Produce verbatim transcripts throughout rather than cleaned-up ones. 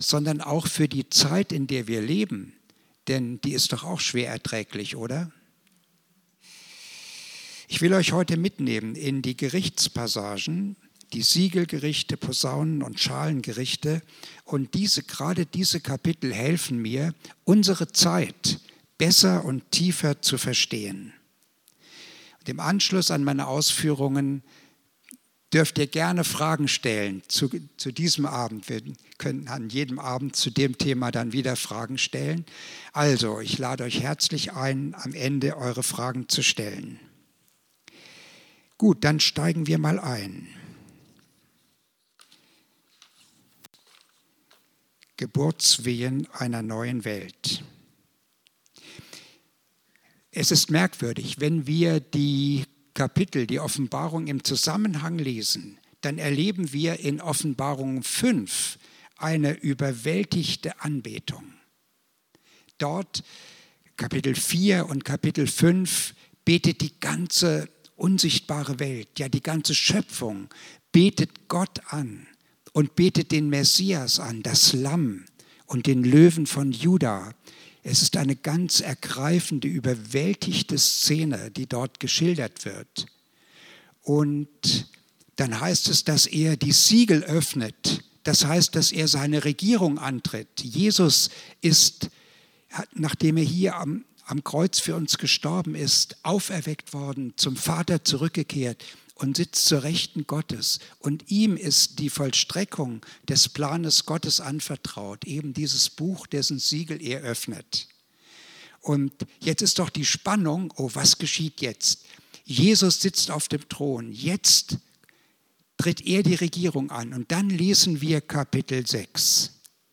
sondern auch für die Zeit, in der wir leben. Denn die ist doch auch schwer erträglich, oder? Ich will euch heute mitnehmen in die Gerichtspassagen, die Siegelgerichte, Posaunen- und Schalengerichte. Und diese, gerade diese Kapitel helfen mir, unsere Zeit besser und tiefer zu verstehen. Und im Anschluss an meine Ausführungen dürft ihr gerne Fragen stellen zu, zu diesem Abend. Wir können an jedem Abend zu dem Thema dann wieder Fragen stellen. Also, ich lade euch herzlich ein, am Ende eure Fragen zu stellen. Gut, dann steigen wir mal ein. Geburtswehen einer neuen Welt. Es ist merkwürdig, wenn wir die Kapitel, die Offenbarung im Zusammenhang lesen, dann erleben wir in Offenbarung fünf eine überwältigte Anbetung. Dort, Kapitel vier und Kapitel fünf, betet die ganze unsichtbare Welt, ja die ganze Schöpfung, betet Gott an und betet den Messias an, das Lamm und den Löwen von Juda. Es ist eine ganz ergreifende, überwältigte Szene, die dort geschildert wird. Und dann heißt es, dass er die Siegel öffnet. Das heißt, dass er seine Regierung antritt. Jesus ist, nachdem er hier am, am Kreuz für uns gestorben ist, auferweckt worden, zum Vater zurückgekehrt und sitzt zur Rechten Gottes. Und ihm ist die Vollstreckung des Planes Gottes anvertraut, eben dieses Buch, dessen Siegel er öffnet. Und jetzt ist doch die Spannung, oh, was geschieht jetzt? Jesus sitzt auf dem Thron, jetzt tritt er die Regierung an. Und dann lesen wir Kapitel sechs.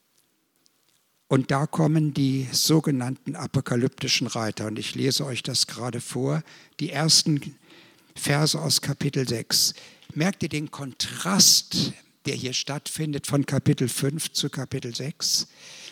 Und da kommen die sogenannten apokalyptischen Reiter. Und ich lese euch das gerade vor, die ersten Verse aus Kapitel sechs. Merkt ihr den Kontrast, der hier stattfindet von Kapitel fünf zu Kapitel sechs?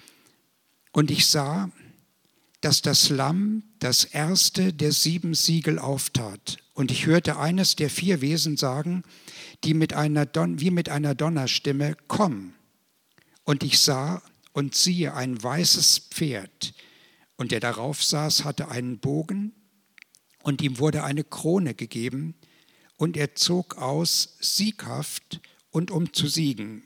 Und ich sah, dass das Lamm das erste der sieben Siegel auftat. Und ich hörte eines der vier Wesen sagen, die mit einer Don- wie mit einer Donnerstimme, komm. Und ich sah und siehe ein weißes Pferd. Und der darauf saß, hatte einen Bogen, und ihm wurde eine Krone gegeben, und er zog aus sieghaft und um zu siegen.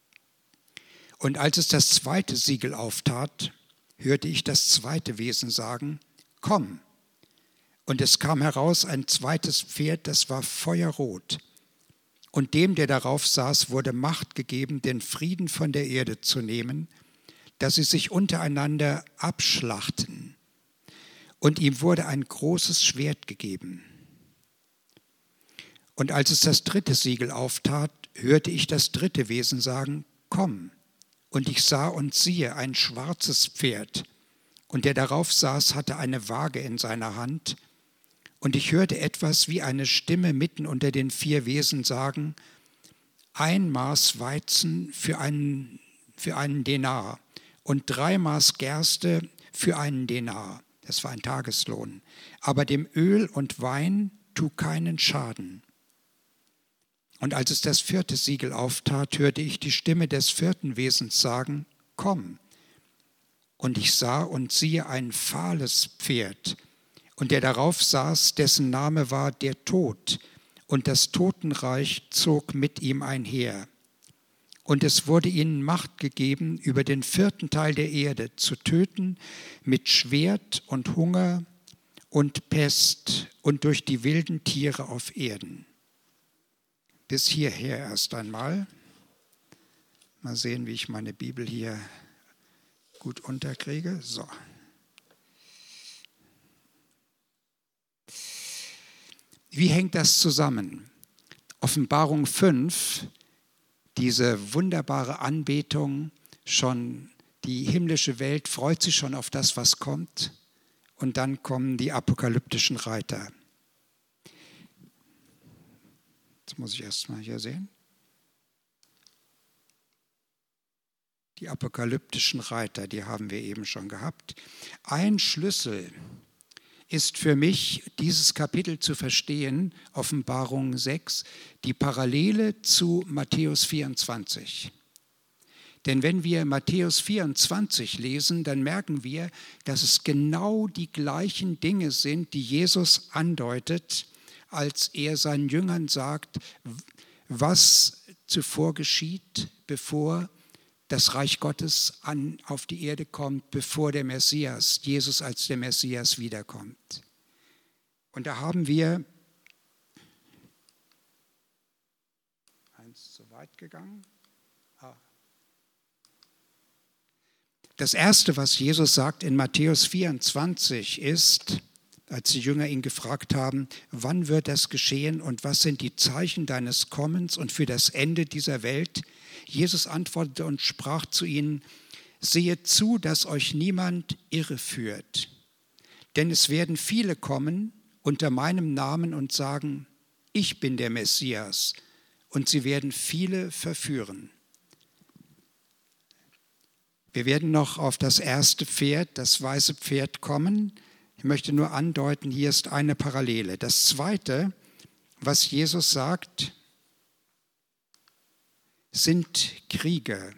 Und als es das zweite Siegel auftat, hörte ich das zweite Wesen sagen, komm. Und es kam heraus ein zweites Pferd, das war feuerrot. Und dem, der darauf saß, wurde Macht gegeben, den Frieden von der Erde zu nehmen, dass sie sich untereinander abschlachten. Und ihm wurde ein großes Schwert gegeben. Und als es das dritte Siegel auftat, hörte ich das dritte Wesen sagen, komm. Und ich sah und siehe ein schwarzes Pferd. Und der darauf saß, hatte eine Waage in seiner Hand. Und ich hörte etwas wie eine Stimme mitten unter den vier Wesen sagen, ein Maß Weizen für einen, für einen Denar und drei Maß Gerste für einen Denar. Das war ein Tageslohn. Aber dem Öl und Wein tu keinen Schaden. Und als es das vierte Siegel auftat, hörte ich die Stimme des vierten Wesens sagen, komm. Und ich sah und siehe ein fahles Pferd. Und der darauf saß, dessen Name war der Tod. Und das Totenreich zog mit ihm einher. Und es wurde ihnen Macht gegeben, über den vierten Teil der Erde zu töten, mit Schwert und Hunger und Pest und durch die wilden Tiere auf Erden. Bis hierher erst einmal. Mal sehen, wie ich meine Bibel hier gut unterkriege. So. Wie hängt das zusammen? Offenbarung fünf, diese wunderbare Anbetung, schon die himmlische Welt freut sich schon auf das, was kommt. Und dann kommen die apokalyptischen Reiter. Jetzt muss ich erst mal hier sehen. Die apokalyptischen Reiter, die haben wir eben schon gehabt. Ein Schlüssel ist für mich, dieses Kapitel zu verstehen, Offenbarung sechs, die Parallele zu Matthäus vierundzwanzig. Denn wenn wir Matthäus vierundzwanzig lesen, dann merken wir, dass es genau die gleichen Dinge sind, die Jesus andeutet, als er seinen Jüngern sagt, was zuvor geschieht, bevor das Reich Gottes an, auf die Erde kommt, bevor der Messias, Jesus als der Messias wiederkommt. Und da haben wir, eins zu weit gegangen. Ah. Das Erste, was Jesus sagt in Matthäus vierundzwanzig ist, als die Jünger ihn gefragt haben, wann wird das geschehen und was sind die Zeichen deines Kommens und für das Ende dieser Welt? Jesus antwortete und sprach zu ihnen, sehet zu, dass euch niemand irreführt. Denn es werden viele kommen unter meinem Namen und sagen, ich bin der Messias. Und sie werden viele verführen. Wir werden noch auf das erste Pferd, das weiße Pferd, kommen. Ich möchte nur andeuten, hier ist eine Parallele. Das Zweite, was Jesus sagt, sind Kriege.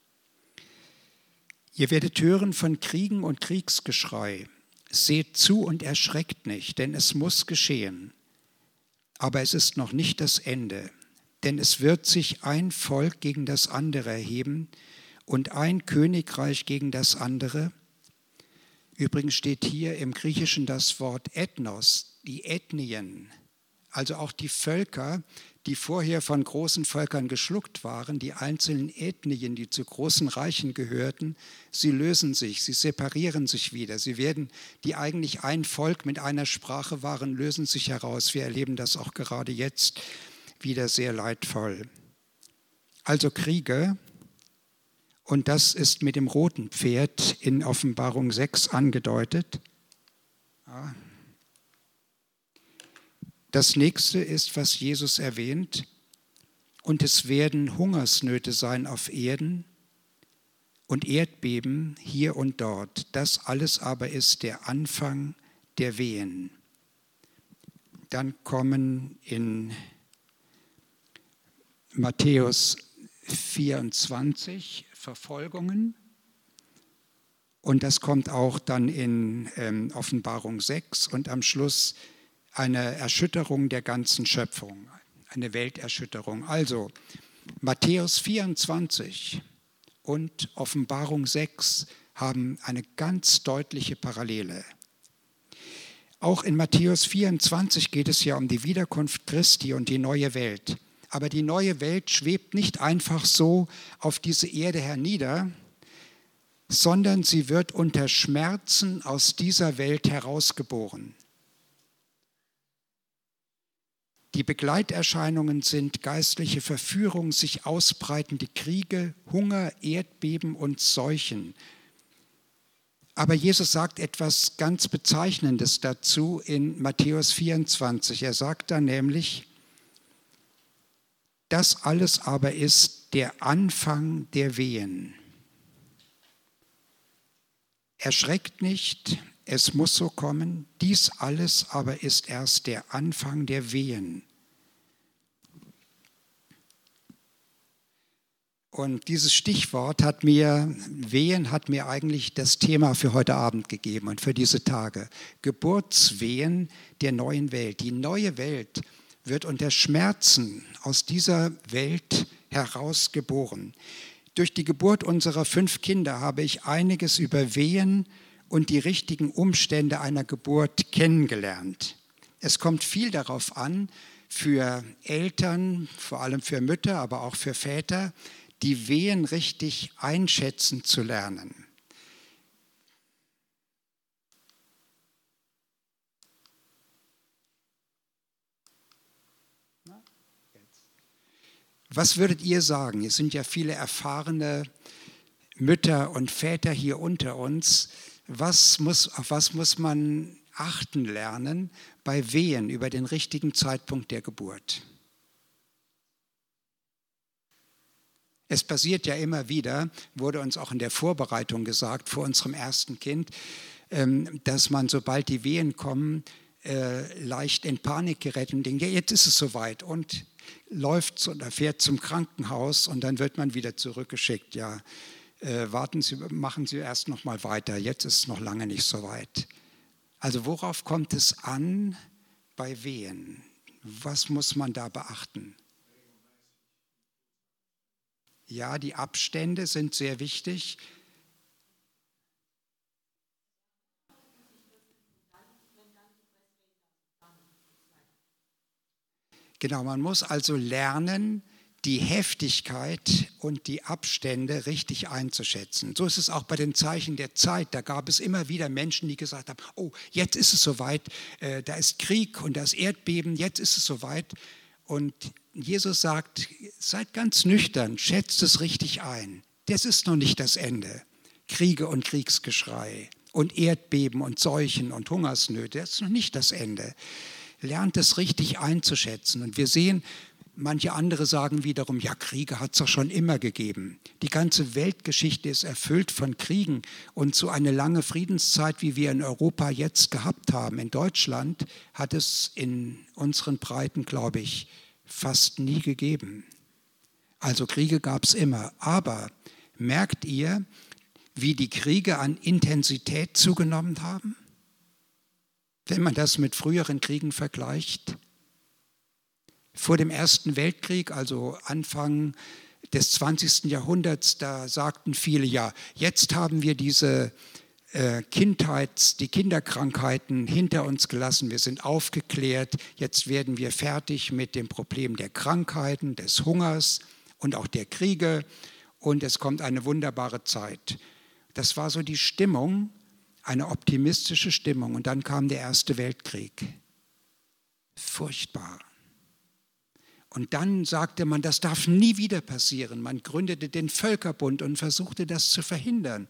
Ihr werdet hören von Kriegen und Kriegsgeschrei. Seht zu und erschreckt nicht, denn es muss geschehen. Aber es ist noch nicht das Ende, denn es wird sich ein Volk gegen das andere erheben und ein Königreich gegen das andere. Übrigens steht hier im Griechischen das Wort Ethnos, die Ethnien, also auch die Völker, die vorher von großen Völkern geschluckt waren, die einzelnen Ethnien, die zu großen Reichen gehörten, sie lösen sich, sie separieren sich wieder. Sie werden, die eigentlich ein Volk mit einer Sprache waren, lösen sich heraus. Wir erleben das auch gerade jetzt wieder sehr leidvoll. Also Kriege. Und das ist mit dem roten Pferd in Offenbarung sechs angedeutet. Das nächste ist, was Jesus erwähnt. Und es werden Hungersnöte sein auf Erden und Erdbeben hier und dort. Das alles aber ist der Anfang der Wehen. Dann kommen in Matthäus vierundzwanzig Verfolgungen und das kommt auch dann in ähm, Offenbarung sechs und am Schluss eine Erschütterung der ganzen Schöpfung, eine Welterschütterung. Also Matthäus vierundzwanzig und Offenbarung sechs haben eine ganz deutliche Parallele. Auch in Matthäus vierundzwanzig geht es ja um die Wiederkunft Christi und die neue Welt. Aber die neue Welt schwebt nicht einfach so auf diese Erde hernieder, sondern sie wird unter Schmerzen aus dieser Welt herausgeboren. Die Begleiterscheinungen sind geistliche Verführung, sich ausbreitende Kriege, Hunger, Erdbeben und Seuchen. Aber Jesus sagt etwas ganz Bezeichnendes dazu in Matthäus vierundzwanzig. Er sagt da nämlich, das alles aber ist der Anfang der Wehen. Erschreckt nicht, es muss so kommen, dies alles aber ist erst der Anfang der Wehen. Und dieses Stichwort hat mir, Wehen hat mir eigentlich das Thema für heute Abend gegeben und für diese Tage. Geburtswehen der neuen Welt. Die neue Welt wird unter Schmerzen aus dieser Welt herausgeboren. Durch die Geburt unserer fünf Kinder habe ich einiges über Wehen und die richtigen Umstände einer Geburt kennengelernt. Es kommt viel darauf an, für Eltern, vor allem für Mütter, aber auch für Väter, die Wehen richtig einschätzen zu lernen. Was würdet ihr sagen? Es sind ja viele erfahrene Mütter und Väter hier unter uns. Was muss, auf was muss man achten lernen bei Wehen über den richtigen Zeitpunkt der Geburt? Es passiert ja immer wieder, wurde uns auch in der Vorbereitung gesagt, vor unserem ersten Kind, dass man, sobald die Wehen kommen, äh, leicht in Panik gerät und denkt, ja, jetzt ist es soweit und läuft oder fährt zum Krankenhaus und dann wird man wieder zurückgeschickt. Ja, äh, warten Sie, machen Sie erst noch mal weiter, jetzt ist es noch lange nicht so weit. Also worauf kommt es an bei Wehen? Was muss man da beachten? Ja, die Abstände sind sehr wichtig. Genau, man muss also lernen, die Heftigkeit und die Abstände richtig einzuschätzen. So ist es auch bei den Zeichen der Zeit. Da gab es immer wieder Menschen, die gesagt haben, oh, jetzt ist es soweit, äh, da ist Krieg und da ist Erdbeben, jetzt ist es soweit. Und Jesus sagt, seid ganz nüchtern, schätzt es richtig ein. Das ist noch nicht das Ende. Kriege und Kriegsgeschrei und Erdbeben und Seuchen und Hungersnöte, das ist noch nicht das Ende. Lernt es richtig einzuschätzen. Und wir sehen, manche andere sagen wiederum, ja, Kriege hat es doch schon immer gegeben. Die ganze Weltgeschichte ist erfüllt von Kriegen. Und so eine lange Friedenszeit, wie wir in Europa jetzt gehabt haben, in Deutschland, hat es in unseren Breiten, glaube ich, fast nie gegeben. Also Kriege gab es immer. Aber merkt ihr, wie die Kriege an Intensität zugenommen haben? Wenn man das mit früheren Kriegen vergleicht? Vor dem Ersten Weltkrieg, also Anfang des zwanzigsten Jahrhunderts, da sagten viele, ja, jetzt haben wir diese äh, Kindheits-, die Kinderkrankheiten hinter uns gelassen, wir sind aufgeklärt, jetzt werden wir fertig mit dem Problem der Krankheiten, des Hungers und auch der Kriege und es kommt eine wunderbare Zeit. Das war so die Stimmung, eine optimistische Stimmung. Und dann kam der Erste Weltkrieg. Furchtbar. Und dann sagte man, das darf nie wieder passieren. Man gründete den Völkerbund und versuchte das zu verhindern.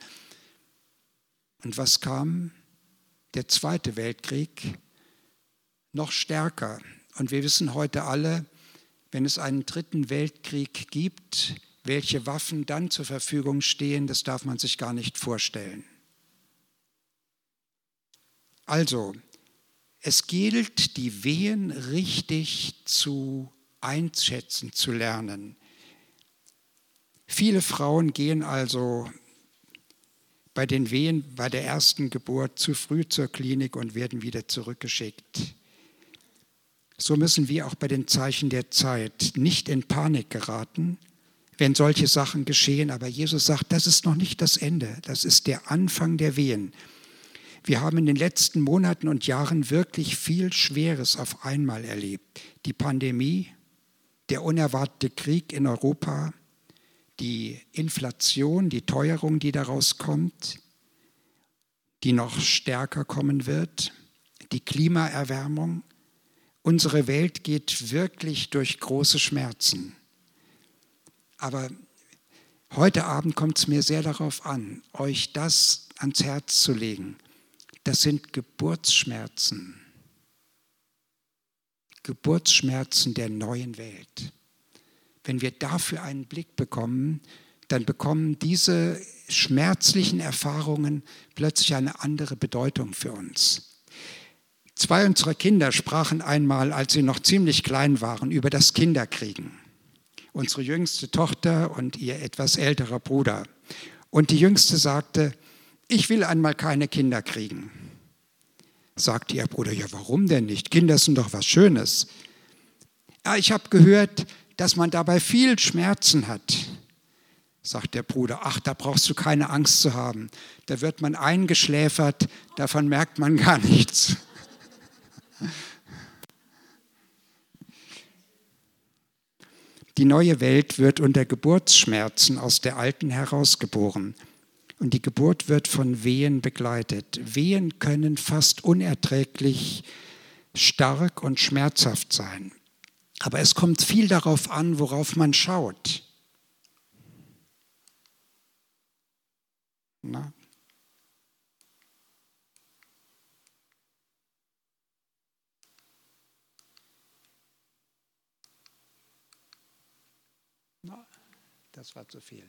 Und was kam? Der Zweite Weltkrieg, noch stärker. Und wir wissen heute alle, wenn es einen Dritten Weltkrieg gibt, welche Waffen dann zur Verfügung stehen, das darf man sich gar nicht vorstellen. Also, es gilt, die Wehen richtig zu einschätzen, zu lernen. Viele Frauen gehen also bei den Wehen, bei der ersten Geburt zu früh zur Klinik und werden wieder zurückgeschickt. So müssen wir auch bei den Zeichen der Zeit nicht in Panik geraten, wenn solche Sachen geschehen. Aber Jesus sagt, das ist noch nicht das Ende, das ist der Anfang der Wehen. Wir haben in den letzten Monaten und Jahren wirklich viel Schweres auf einmal erlebt. Die Pandemie, der unerwartete Krieg in Europa, die Inflation, die Teuerung, die daraus kommt, die noch stärker kommen wird, die Klimaerwärmung. Unsere Welt geht wirklich durch große Schmerzen. Aber heute Abend kommt es mir sehr darauf an, euch das ans Herz zu legen. Das sind Geburtsschmerzen. Geburtsschmerzen der neuen Welt. Wenn wir dafür einen Blick bekommen, dann bekommen diese schmerzlichen Erfahrungen plötzlich eine andere Bedeutung für uns. Zwei unserer Kinder sprachen einmal, als sie noch ziemlich klein waren, über das Kinderkriegen. Unsere jüngste Tochter und ihr etwas älterer Bruder. Und die Jüngste sagte, ich will einmal keine Kinder kriegen. Sagte ihr Bruder, ja, warum denn nicht? Kinder sind doch was Schönes. Ja, ich habe gehört, dass man dabei viel Schmerzen hat. Sagt der Bruder, ach, da brauchst du keine Angst zu haben. Da wird man eingeschläfert, davon merkt man gar nichts. Die neue Welt wird unter Geburtsschmerzen aus der alten herausgeboren. Und die Geburt wird von Wehen begleitet. Wehen können fast unerträglich stark und schmerzhaft sein. Aber es kommt viel darauf an, worauf man schaut. Na? Na, das war zu viel.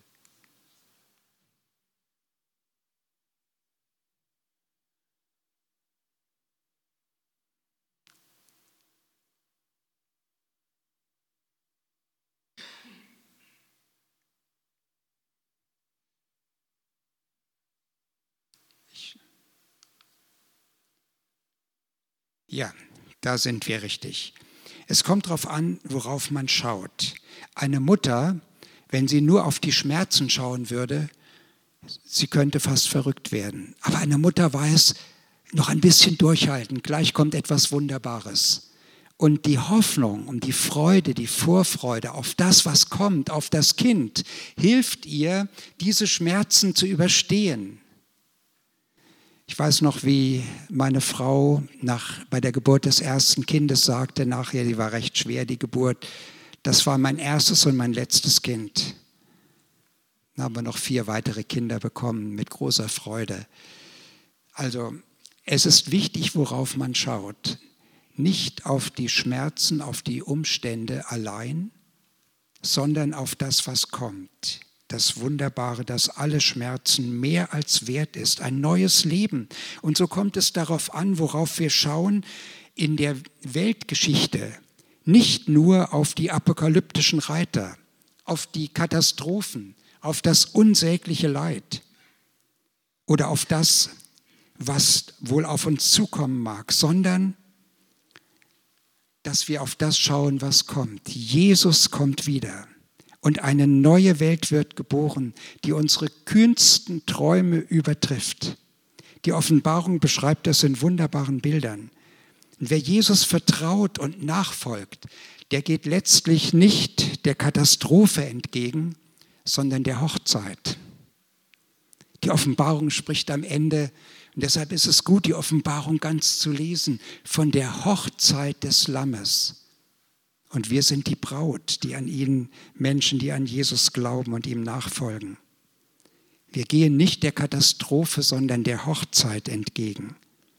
Ja, da sind wir richtig. Es kommt darauf an, worauf man schaut. Eine Mutter, wenn sie nur auf die Schmerzen schauen würde, sie könnte fast verrückt werden. Aber eine Mutter weiß, noch ein bisschen durchhalten, gleich kommt etwas Wunderbares. Und die Hoffnung und die Freude, die Vorfreude auf das, was kommt, auf das Kind, hilft ihr, diese Schmerzen zu überstehen. Ich weiß noch, wie meine Frau nach, bei der Geburt des ersten Kindes sagte, nachher, die war recht schwer, die Geburt, das war mein erstes und mein letztes Kind. Dann haben wir noch vier weitere Kinder bekommen, mit großer Freude. Also es ist wichtig, worauf man schaut. Nicht auf die Schmerzen, auf die Umstände allein, sondern auf das, was kommt. Das Wunderbare, dass alle Schmerzen mehr als wert ist, ein neues Leben. Und so kommt es darauf an, worauf wir schauen in der Weltgeschichte. Nicht nur auf die apokalyptischen Reiter, auf die Katastrophen, auf das unsägliche Leid oder auf das, was wohl auf uns zukommen mag, sondern dass wir auf das schauen, was kommt. Jesus kommt wieder und eine neue Welt wird geboren, die unsere kühnsten Träume übertrifft. Die Offenbarung beschreibt das in wunderbaren Bildern. Und wer Jesus vertraut und nachfolgt, der geht letztlich nicht der Katastrophe entgegen, sondern der Hochzeit. Die Offenbarung spricht am Ende, und deshalb ist es gut, die Offenbarung ganz zu lesen, von der Hochzeit des Lammes. Und wir sind die Braut, die an ihn, Menschen, die an Jesus glauben und ihm nachfolgen. Wir gehen nicht der Katastrophe, sondern der Hochzeit entgegen.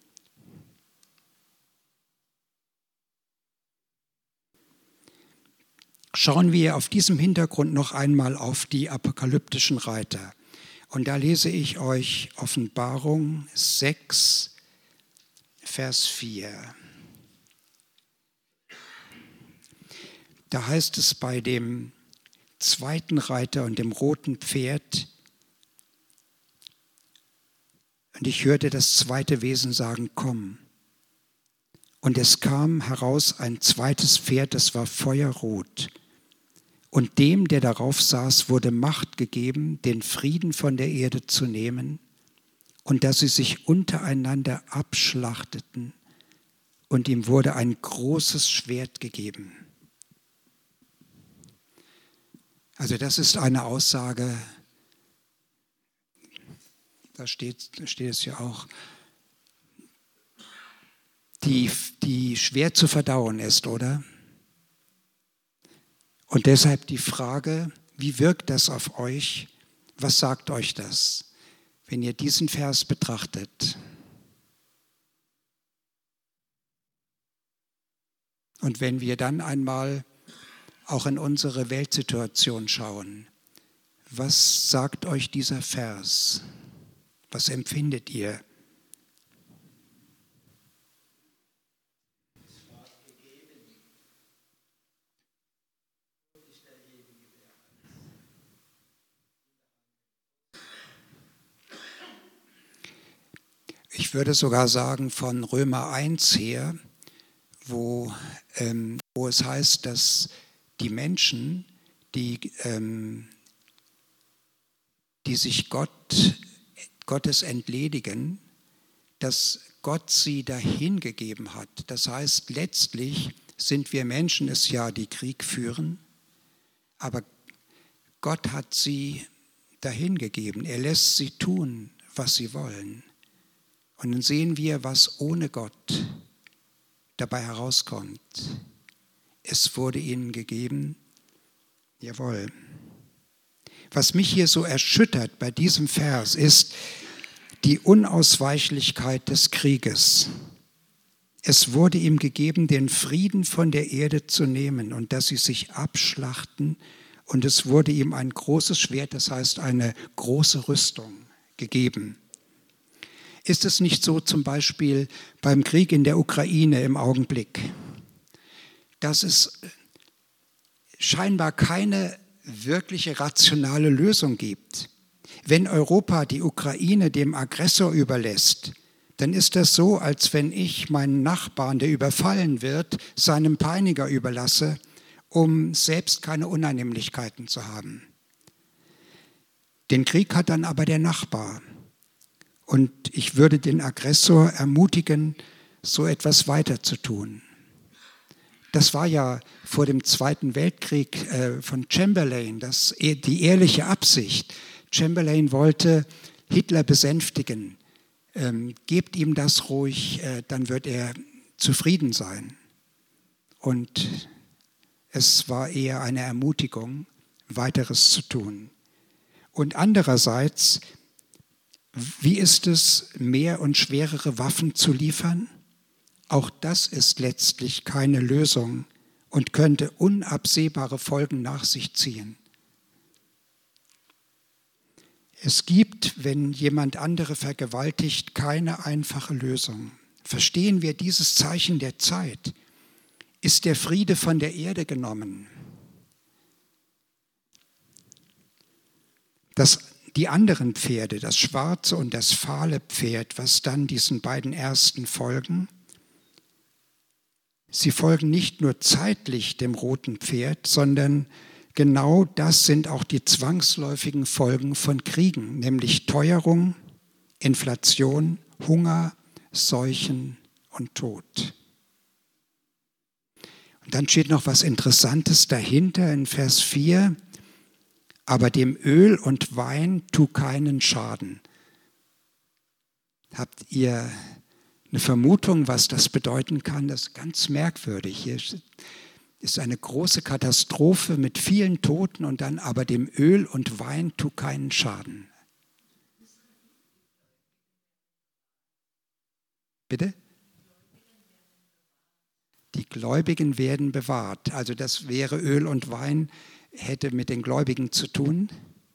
Schauen wir auf diesem Hintergrund noch einmal auf die apokalyptischen Reiter. Und da lese ich euch Offenbarung sechs, Vers vier. Da heißt es bei dem zweiten Reiter und dem roten Pferd, und ich hörte das zweite Wesen sagen, komm. Und es kam heraus ein zweites Pferd, das war feuerrot. Und dem, der darauf saß, wurde Macht gegeben, den Frieden von der Erde zu nehmen und dass sie sich untereinander abschlachteten. Und ihm wurde ein großes Schwert gegeben. Also das ist eine Aussage, da steht, steht es ja auch, die, die schwer zu verdauen ist, oder? Und deshalb die Frage, wie wirkt das auf euch? Was sagt euch das, wenn ihr diesen Vers betrachtet? Und wenn wir dann einmal auch in unsere Weltsituation schauen, was sagt euch dieser Vers? Was empfindet ihr? Ich würde sogar sagen, von Römer eins her, wo, ähm, wo es heißt, dass die Menschen, die, ähm, die sich Gott, Gottes entledigen, dass Gott sie dahin gegeben hat. Das heißt, letztlich sind wir Menschen es ja, die Krieg führen, aber Gott hat sie dahin gegeben. Er lässt sie tun, was sie wollen. Und dann sehen wir, was ohne Gott dabei herauskommt. Es wurde ihnen gegeben, jawohl. Was mich hier so erschüttert bei diesem Vers ist die Unausweichlichkeit des Krieges. Es wurde ihm gegeben, den Frieden von der Erde zu nehmen und dass sie sich abschlachten. Und es wurde ihm ein großes Schwert, das heißt eine große Rüstung, gegeben. Ist es nicht so zum Beispiel beim Krieg in der Ukraine im Augenblick, dass es scheinbar keine wirkliche rationale Lösung gibt? Wenn Europa die Ukraine dem Aggressor überlässt, dann ist das so, als wenn ich meinen Nachbarn, der überfallen wird, seinem Peiniger überlasse, um selbst keine Unannehmlichkeiten zu haben. Den Krieg hat dann aber der Nachbar. Und ich würde den Aggressor ermutigen, so etwas weiter zu tun. Das war ja vor dem Zweiten Weltkrieg äh, von Chamberlain, das, die ehrliche Absicht. Chamberlain wollte Hitler besänftigen. Ähm, gebt ihm das ruhig, äh, dann wird er zufrieden sein. Und es war eher eine Ermutigung, weiteres zu tun. Und andererseits, wie ist es, mehr und schwerere Waffen zu liefern? Auch das ist letztlich keine Lösung und könnte unabsehbare Folgen nach sich ziehen. Es gibt, wenn jemand andere vergewaltigt, keine einfache Lösung. Verstehen wir dieses Zeichen der Zeit? Ist der Friede von der Erde genommen? Das, die anderen Pferde, das schwarze und das fahle Pferd, was dann diesen beiden ersten folgen, sie folgen nicht nur zeitlich dem roten Pferd, sondern genau das sind auch die zwangsläufigen Folgen von Kriegen, nämlich Teuerung, Inflation, Hunger, Seuchen und Tod. Und dann steht noch was Interessantes dahinter in Vers vier. Aber dem Öl und Wein tu keinen Schaden. Habt ihr eine Vermutung, was das bedeuten kann? Das ist ganz merkwürdig. Hier ist eine große Katastrophe mit vielen Toten und dann aber dem Öl und Wein tu keinen Schaden. Bitte? Die Gläubigen werden bewahrt. Also das wäre Öl und Wein, hätte mit den Gläubigen zu tun.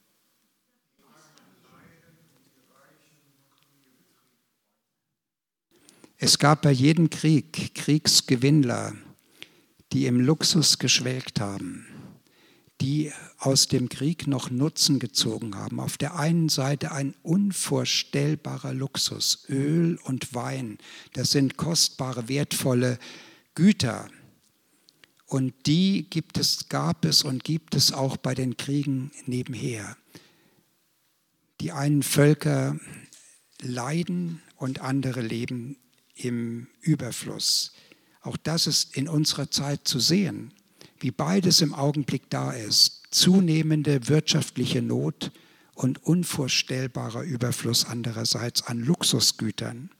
Es gab bei jedem Krieg Kriegsgewinnler, die im Luxus geschwelgt haben, die aus dem Krieg noch Nutzen gezogen haben. Auf der einen Seite ein unvorstellbarer Luxus, Öl und Wein, das sind kostbare, wertvolle Güter. Und die gibt es, gab es und gibt es auch bei den Kriegen nebenher. Die einen Völker leiden und andere leben im Überfluss. Auch das ist in unserer Zeit zu sehen, wie beides im Augenblick da ist. Zunehmende wirtschaftliche Not und unvorstellbarer Überfluss andererseits an Luxusgütern.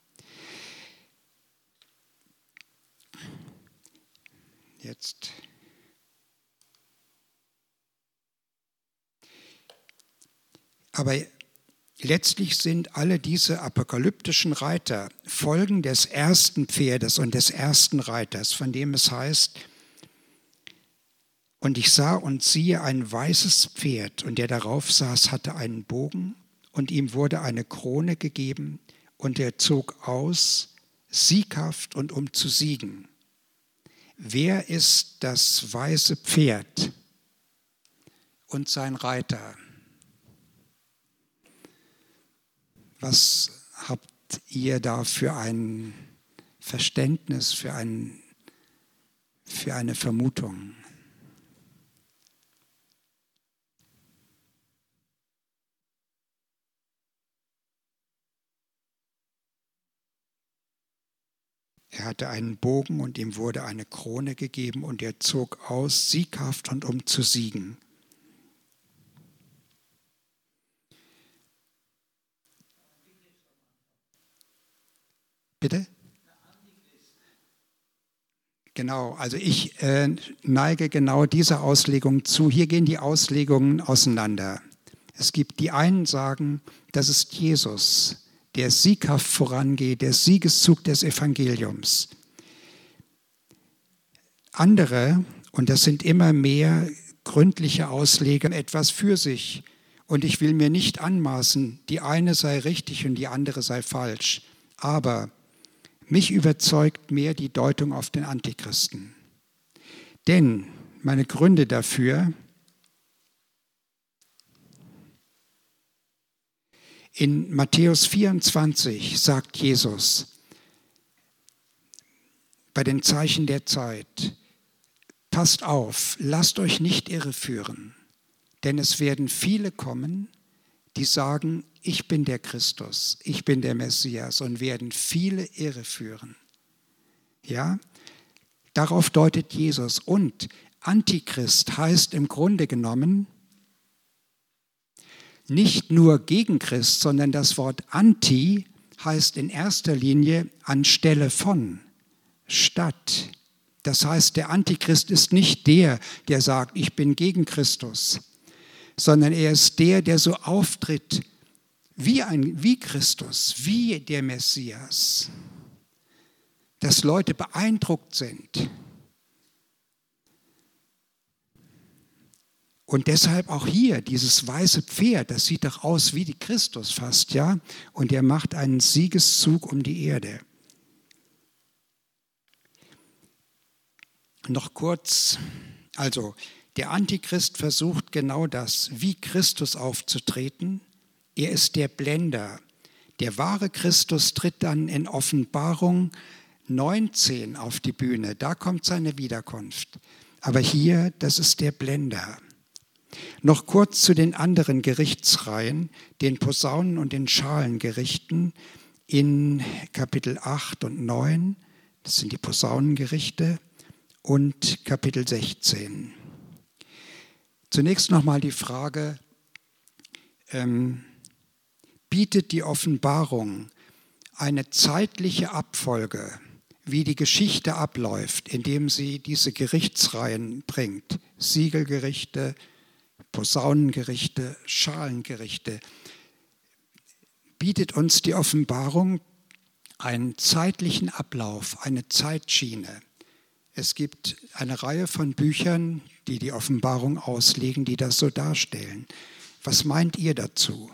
Jetzt. Aber letztlich sind alle diese apokalyptischen Reiter Folgen des ersten Pferdes und des ersten Reiters, von dem es heißt, und ich sah und siehe ein weißes Pferd, und der darauf saß, hatte einen Bogen, und ihm wurde eine Krone gegeben, und er zog aus, sieghaft und um zu siegen. Wer ist das weiße Pferd und sein Reiter? Was habt ihr da für ein Verständnis, für, ein, für eine Vermutung? Er hatte einen Bogen und ihm wurde eine Krone gegeben und er zog aus, sieghaft und um zu siegen. Bitte? Genau, also ich äh, neige genau dieser Auslegung zu. Hier gehen die Auslegungen auseinander. Es gibt die einen sagen, das ist Jesus, der sieghaft vorangeht, der Siegeszug des Evangeliums. Andere, und das sind immer mehr gründliche Ausleger, etwas für sich. Und ich will mir nicht anmaßen, die eine sei richtig und die andere sei falsch. Aber mich überzeugt mehr die Deutung auf den Antichristen. Denn meine Gründe dafür: In Matthäus vierundzwanzig sagt Jesus bei den Zeichen der Zeit: Passt auf, lasst euch nicht irreführen, denn es werden viele kommen, die sagen, ich bin der Christus, ich bin der Messias, und werden viele irreführen. Ja, darauf deutet Jesus. Und Antichrist heißt im Grunde genommen nicht nur gegen Christ, sondern das Wort Anti heißt in erster Linie anstelle von, statt. Das heißt, der Antichrist ist nicht der, der sagt, ich bin gegen Christus, sondern er ist der, der so auftritt wie, ein, wie Christus, wie der Messias, dass Leute beeindruckt sind. Und deshalb auch hier dieses weiße Pferd, das sieht doch aus wie die Christus fast, ja? Und er macht einen Siegeszug um die Erde. Noch kurz, also der Antichrist versucht genau das, wie Christus aufzutreten. Er ist der Blender. Der wahre Christus tritt dann in Offenbarung neunzehn auf die Bühne. Da kommt seine Wiederkunft. Aber hier, das ist der Blender. Noch kurz zu den anderen Gerichtsreihen, den Posaunen- und den Schalengerichten in Kapitel acht und neun. Das sind die Posaunengerichte. Und Kapitel sechzehn. Zunächst nochmal die Frage, ähm, bietet die Offenbarung eine zeitliche Abfolge, wie die Geschichte abläuft, indem sie diese Gerichtsreihen bringt? Siegelgerichte, Posaunengerichte, Schalengerichte. Bietet uns die Offenbarung einen zeitlichen Ablauf, eine Zeitschiene? Es gibt eine Reihe von Büchern, die die Offenbarung auslegen, die das so darstellen. Was meint ihr dazu?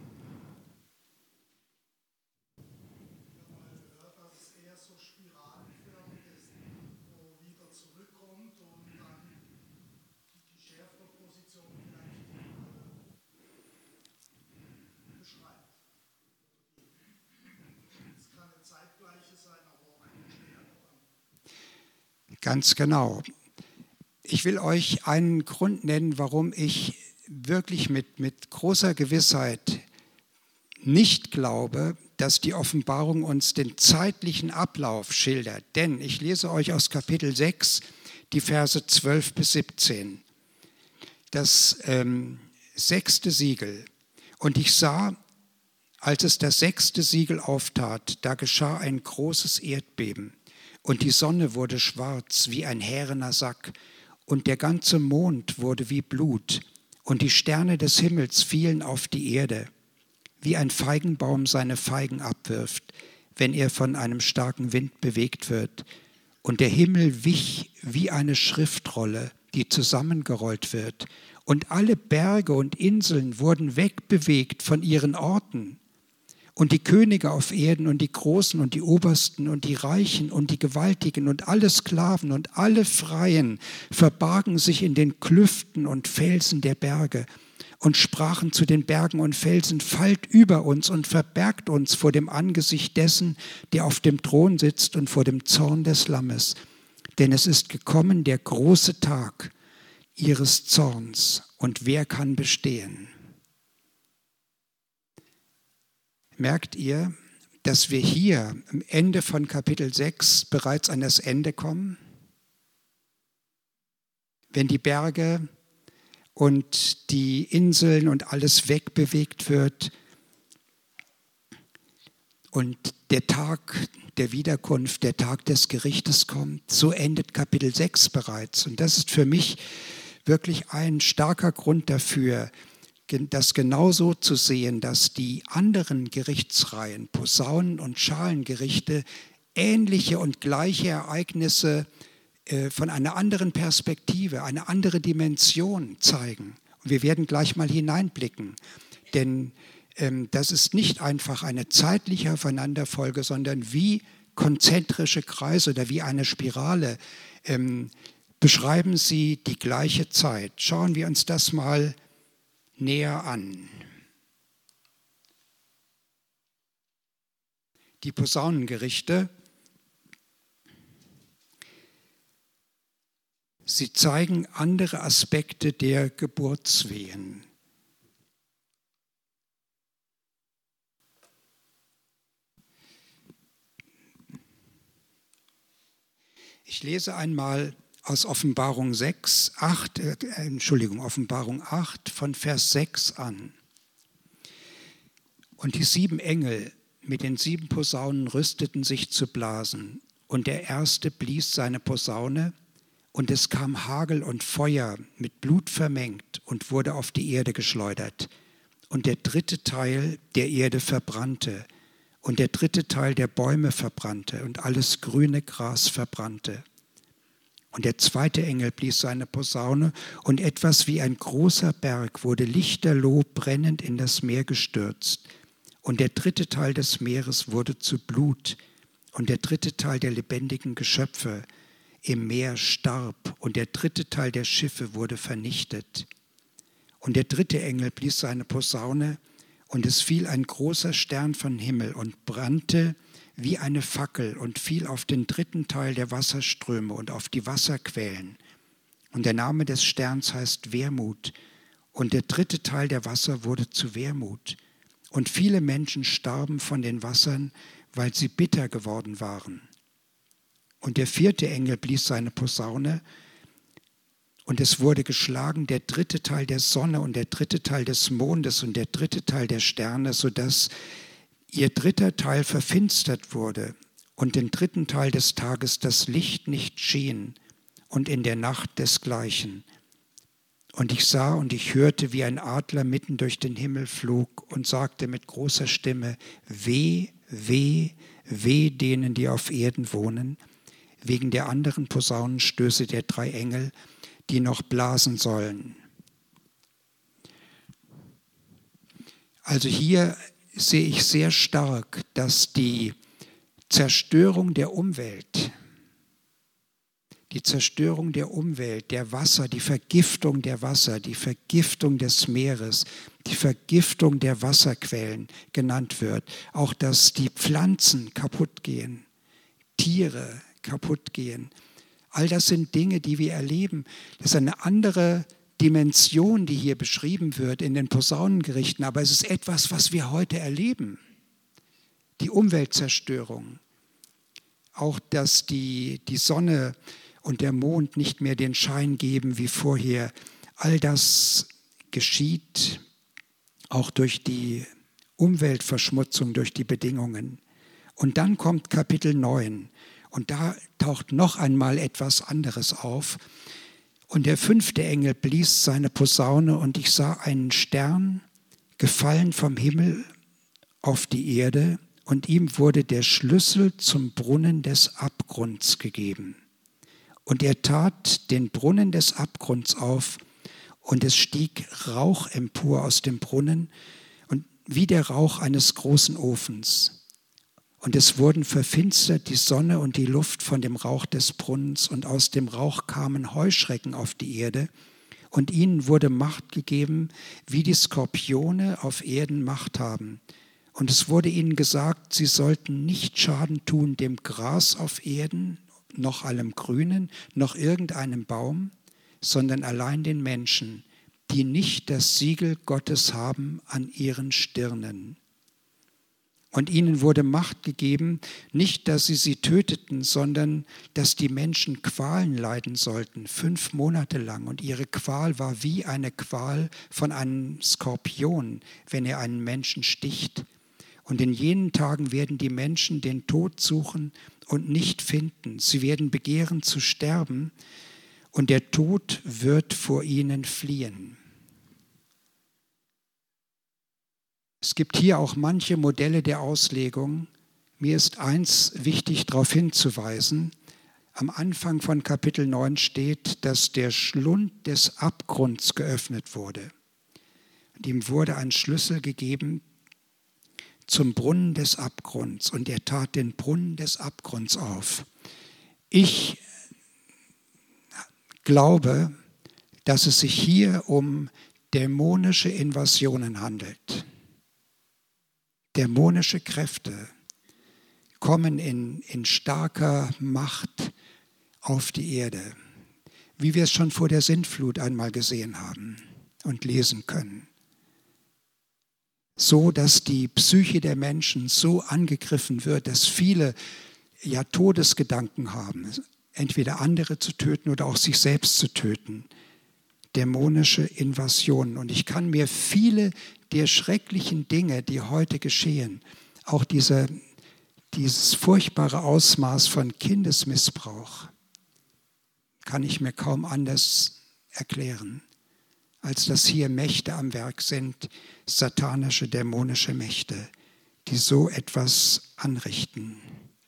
Ganz genau. Ich will euch einen Grund nennen, warum ich wirklich mit, mit großer Gewissheit nicht glaube, dass die Offenbarung uns den zeitlichen Ablauf schildert. Denn ich lese euch aus Kapitel sechs die Verse zwölf bis siebzehn. Das ähm, sechste Siegel. Und ich sah, als es das sechste Siegel auftat, da geschah ein großes Erdbeben. Und die Sonne wurde schwarz wie ein härener Sack, und der ganze Mond wurde wie Blut, und die Sterne des Himmels fielen auf die Erde, wie ein Feigenbaum seine Feigen abwirft, wenn er von einem starken Wind bewegt wird. Und der Himmel wich wie eine Schriftrolle, die zusammengerollt wird, und alle Berge und Inseln wurden wegbewegt von ihren Orten. Und die Könige auf Erden und die Großen und die Obersten und die Reichen und die Gewaltigen und alle Sklaven und alle Freien verbargen sich in den Klüften und Felsen der Berge und sprachen zu den Bergen und Felsen, fallt über uns und verbergt uns vor dem Angesicht dessen, der auf dem Thron sitzt und vor dem Zorn des Lammes. Denn es ist gekommen der große Tag ihres Zorns, und wer kann bestehen? Merkt ihr, dass wir hier am Ende von Kapitel sechs bereits an das Ende kommen? Wenn die Berge und die Inseln und alles wegbewegt wird und der Tag der Wiederkunft, der Tag des Gerichtes kommt, so endet Kapitel sechs bereits. Und das ist für mich wirklich ein starker Grund dafür, das genauso zu sehen, dass die anderen Gerichtsreihen, Posaunen- und Schalengerichte, ähnliche und gleiche Ereignisse äh, von einer anderen Perspektive, eine andere Dimension zeigen. Und wir werden gleich mal hineinblicken, denn ähm, das ist nicht einfach eine zeitliche Aufeinanderfolge, sondern wie konzentrische Kreise oder wie eine Spirale ähm, beschreiben sie die gleiche Zeit. Schauen wir uns das mal näher an. Die Posaunengerichte, sie zeigen andere Aspekte der Geburtswehen. Ich lese einmal aus Offenbarung sechs, acht, äh, Entschuldigung, Offenbarung acht von Vers sechs an. Und die sieben Engel mit den sieben Posaunen rüsteten sich zu blasen. Und der erste blies seine Posaune, und es kam Hagel und Feuer mit Blut vermengt und wurde auf die Erde geschleudert. Und der dritte Teil der Erde verbrannte. Und der dritte Teil der Bäume verbrannte und alles grüne Gras verbrannte. Und der zweite Engel blies seine Posaune, und etwas wie ein großer Berg wurde lichterloh brennend in das Meer gestürzt. Und der dritte Teil des Meeres wurde zu Blut, und der dritte Teil der lebendigen Geschöpfe im Meer starb, und der dritte Teil der Schiffe wurde vernichtet. Und der dritte Engel blies seine Posaune, und es fiel ein großer Stern vom Himmel und brannte wie eine Fackel und fiel auf den dritten Teil der Wasserströme und auf die Wasserquellen. Und der Name des Sterns heißt Wermut. Und der dritte Teil der Wasser wurde zu Wermut. Und viele Menschen starben von den Wassern, weil sie bitter geworden waren. Und der vierte Engel blies seine Posaune, und es wurde geschlagen der dritte Teil der Sonne und der dritte Teil des Mondes und der dritte Teil der Sterne, sodass ihr dritter Teil verfinstert wurde und den dritten Teil des Tages das Licht nicht schien und in der Nacht desgleichen. Und ich sah und ich hörte, wie ein Adler mitten durch den Himmel flog und sagte mit großer Stimme: Weh, weh, weh denen, die auf Erden wohnen, wegen der anderen Posaunenstöße der drei Engel, die noch blasen sollen. Also hier sehe ich sehr stark, dass die Zerstörung der Umwelt, die Zerstörung der Umwelt, der Wasser, die Vergiftung der Wasser, die Vergiftung des Meeres, die Vergiftung der Wasserquellen genannt wird. Auch, dass die Pflanzen kaputt gehen, Tiere kaputt gehen. All das sind Dinge, die wir erleben. Das ist eine andere Dimension, die hier beschrieben wird in den Posaunengerichten, aber es ist etwas, was wir heute erleben. Die Umweltzerstörung. Auch, dass die, die Sonne und der Mond nicht mehr den Schein geben wie vorher. All das geschieht auch durch die Umweltverschmutzung, durch die Bedingungen. Und dann kommt Kapitel neun. Und da taucht noch einmal etwas anderes auf. Und der fünfte Engel blies seine Posaune, und ich sah einen Stern gefallen vom Himmel auf die Erde, und ihm wurde der Schlüssel zum Brunnen des Abgrunds gegeben. Und er tat den Brunnen des Abgrunds auf, und es stieg Rauch empor aus dem Brunnen, und wie der Rauch eines großen Ofens. Und es wurden verfinstert die Sonne und die Luft von dem Rauch des Brunnens, und aus dem Rauch kamen Heuschrecken auf die Erde, und ihnen wurde Macht gegeben, wie die Skorpione auf Erden Macht haben. Und es wurde ihnen gesagt, sie sollten nicht Schaden tun dem Gras auf Erden, noch allem Grünen, noch irgendeinem Baum, sondern allein den Menschen, die nicht das Siegel Gottes haben an ihren Stirnen. Und ihnen wurde Macht gegeben, nicht, dass sie sie töteten, sondern dass die Menschen Qualen leiden sollten, fünf Monate lang. Und ihre Qual war wie eine Qual von einem Skorpion, wenn er einen Menschen sticht. Und in jenen Tagen werden die Menschen den Tod suchen und nicht finden. Sie werden begehren zu sterben, und der Tod wird vor ihnen fliehen. Es gibt hier auch manche Modelle der Auslegung. Mir ist eins wichtig, darauf hinzuweisen. Am Anfang von Kapitel neun steht, dass der Schlund des Abgrunds geöffnet wurde. Und ihm wurde ein Schlüssel gegeben zum Brunnen des Abgrunds, und er tat den Brunnen des Abgrunds auf. Ich glaube, dass es sich hier um dämonische Invasionen handelt. Dämonische Kräfte, kommen in, in starker Macht auf die Erde, wie wir es schon vor der Sintflut einmal gesehen haben und lesen können. So, dass die Psyche der Menschen so angegriffen wird, dass viele ja Todesgedanken haben, entweder andere zu töten oder auch sich selbst zu töten. Dämonische Invasionen. Und ich kann mir viele der schrecklichen Dinge, die heute geschehen, auch diese, dieses furchtbare Ausmaß von Kindesmissbrauch, kann ich mir kaum anders erklären, als dass hier Mächte am Werk sind, satanische, dämonische Mächte, die so etwas anrichten.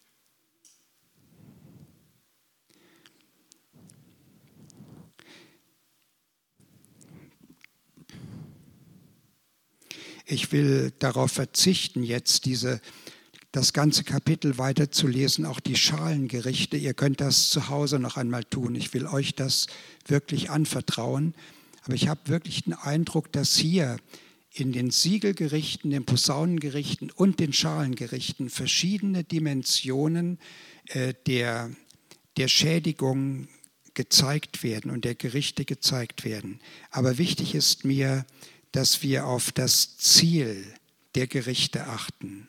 Ich will darauf verzichten, jetzt diese, das ganze Kapitel weiterzulesen, auch die Schalengerichte. Ihr könnt das zu Hause noch einmal tun. Ich will euch das wirklich anvertrauen. Aber ich habe wirklich den Eindruck, dass hier in den Siegelgerichten, den Posaunengerichten und den Schalengerichten verschiedene Dimensionen äh, der, der Schädigung gezeigt werden und der Gerichte gezeigt werden. Aber wichtig ist mir, dass wir auf das Ziel der Gerichte achten.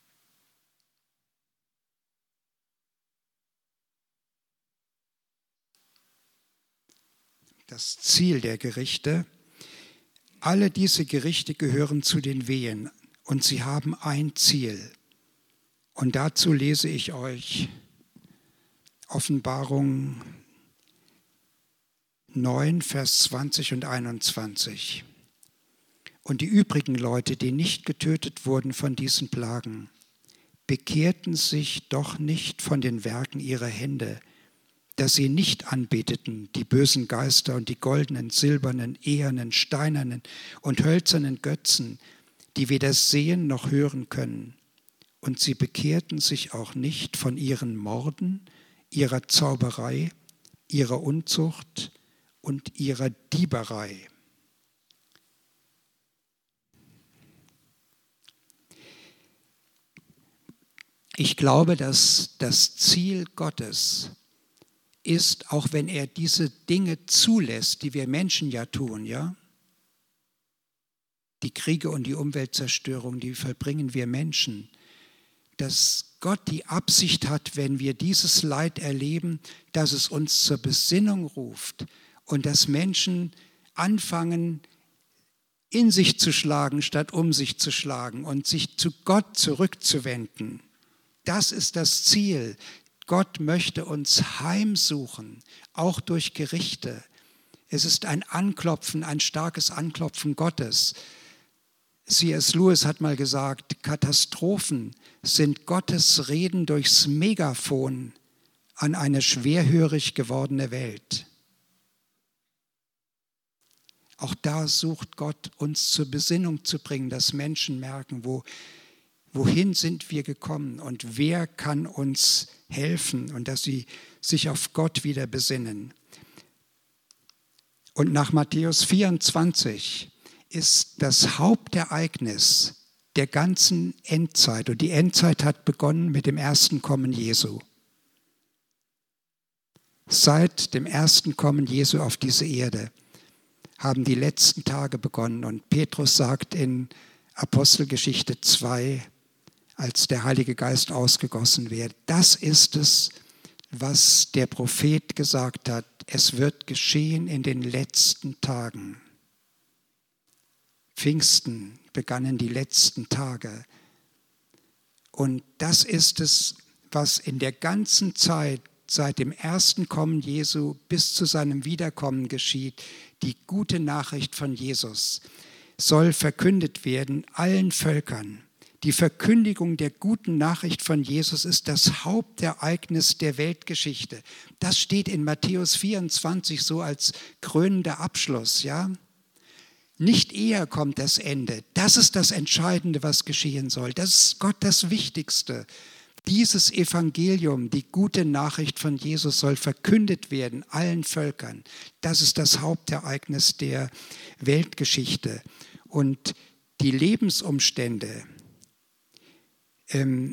Das Ziel der Gerichte. Alle diese Gerichte gehören zu den Wehen und sie haben ein Ziel. Und dazu lese ich euch Offenbarung neun, Vers zwanzig und einundzwanzig. Und die übrigen Leute, die nicht getötet wurden von diesen Plagen, bekehrten sich doch nicht von den Werken ihrer Hände, dass sie nicht anbeteten die bösen Geister und die goldenen, silbernen, ehernen, steinernen und hölzernen Götzen, die weder sehen noch hören können. Und sie bekehrten sich auch nicht von ihren Morden, ihrer Zauberei, ihrer Unzucht und ihrer Dieberei. Ich glaube, dass das Ziel Gottes ist, auch wenn er diese Dinge zulässt, die wir Menschen ja tun, ja, die Kriege und die Umweltzerstörung, die vollbringen wir Menschen, dass Gott die Absicht hat, wenn wir dieses Leid erleben, dass es uns zur Besinnung ruft und dass Menschen anfangen, in sich zu schlagen, statt um sich zu schlagen und sich zu Gott zurückzuwenden. Das ist das Ziel. Gott möchte uns heimsuchen, auch durch Gerichte. Es ist ein Anklopfen, ein starkes Anklopfen Gottes. C S Lewis hat mal gesagt, Katastrophen sind Gottes Reden durchs Megafon an eine schwerhörig gewordene Welt. Auch da sucht Gott, uns zur Besinnung zu bringen, dass Menschen merken, wo Wohin sind wir gekommen und wer kann uns helfen und dass sie sich auf Gott wieder besinnen. Und nach Matthäus vierundzwanzig ist das Hauptereignis der ganzen Endzeit. Und die Endzeit hat begonnen mit dem ersten Kommen Jesu. Seit dem ersten Kommen Jesu auf diese Erde haben die letzten Tage begonnen. Und Petrus sagt in Apostelgeschichte zwei, als der Heilige Geist ausgegossen wird. Das ist es, was der Prophet gesagt hat. Es wird geschehen in den letzten Tagen. Pfingsten begannen die letzten Tage. Und das ist es, was in der ganzen Zeit, seit dem ersten Kommen Jesu bis zu seinem Wiederkommen geschieht. Die gute Nachricht von Jesus soll verkündet werden allen Völkern. Die Verkündigung der guten Nachricht von Jesus ist das Hauptereignis der Weltgeschichte. Das steht in Matthäus vierundzwanzig so als krönender Abschluss, ja? Nicht eher kommt das Ende. Das ist das Entscheidende, was geschehen soll. Das ist Gott das Wichtigste. Dieses Evangelium, die gute Nachricht von Jesus, soll verkündet werden allen Völkern. Das ist das Hauptereignis der Weltgeschichte. Und die Lebensumstände,